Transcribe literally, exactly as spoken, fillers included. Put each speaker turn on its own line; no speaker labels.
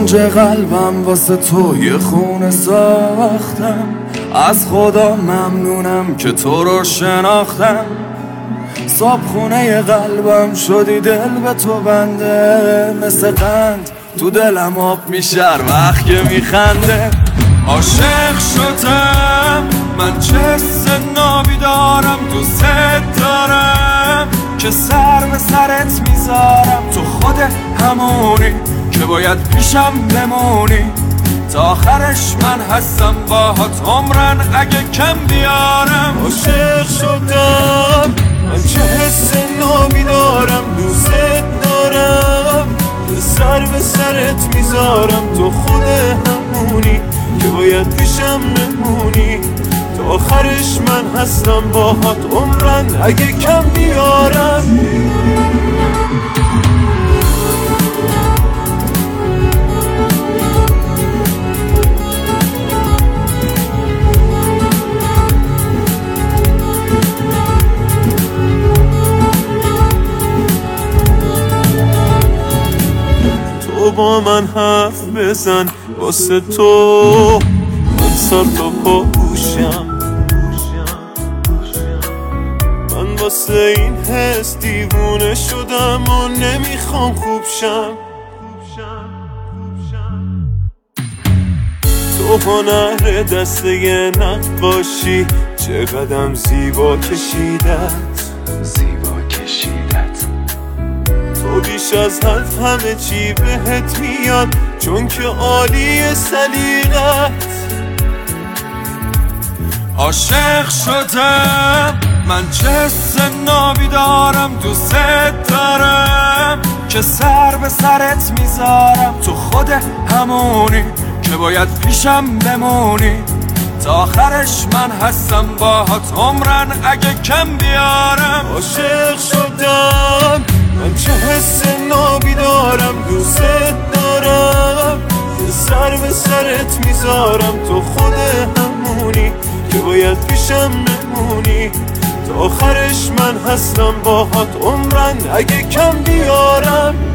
اوج قلبم واسه تو یه خونه ساختم. از خدا ممنونم که تو رو شناختم. صاحب خونه قلبم شدی دل به تو بنده. مثل قند تو دلم آب میشه هر وقت که میخنده. عاشق شدم من چه حس نابی دارم، دوست دارم که سر به سرت میذارم. تو خود همونی که باید پیشم بمونی، تا آخرش من هستم باهات عمرن اگه کم بیارم.
عاشق شدم من چه حس نابی دارم، دوست دارم سر به سرت میذارم. تو خود همونی که باید پیشم نمونی، تا آخرش من هستم باهات عمرن اگه کم بیارم. تو با من حرف بزن، واسه تو من سر تا پا گوشم. من واسه این حس دیوونه شدم و نمیخوام خوب شم. تو هنر دسته نقاشی چقدرم زیبا کشیدت،
زیبا کشیدت.
تو بیش از حرف همه چی بهت میاد، چون که عالی سلیقت.
عاشق شدم من چه حس نابی دارم، دوست دارم که سر به سرت میذارم. تو خود همونی که باید پیشم بمونی، تا آخرش من هستم باهات عمرن اگه کم بیارم.
عاشق شدم من چه حس نابی دارم، دوست دارم سر به سرت میذارم. تو خود همونی که باید پیشم نمونی، تا آخرش من هستم باهات عمرن اگه کم بیارم.